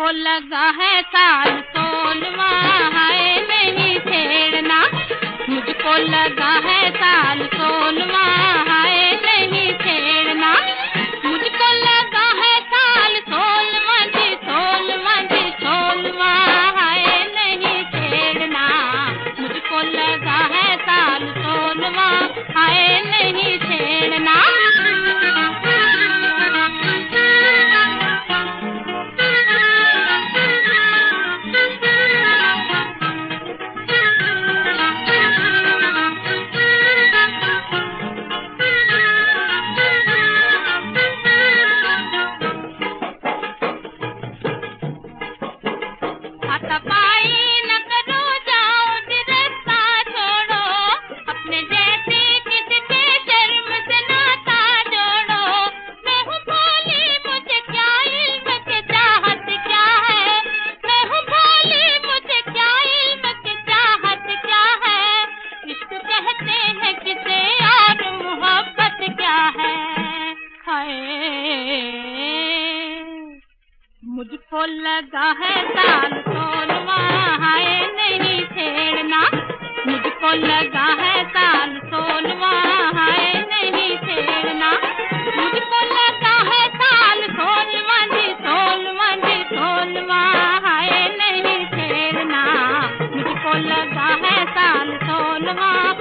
मुझको लगा है साल 16वां, हाय नहीं छेड़ना। मुझको लगा है साल 16वां, हाय नहीं छेड़ना। मुझको लगा है साल 16वां जी, 16वां जी, 16वां, हाय नहीं छेड़ना। मुझको लगा है साल 16वां, हाय नहीं छेड़ना। मुझको लगा है साल 16वां, हाय नहीं छेड़ना। मुझको लगा है साल 16वां, हाय नहीं छेड़ना। मुझको लगा है साल 16वां जी, 16वां जी, 16वां, हाय नहीं छेड़ना। मुझको लगा है साल 16वां,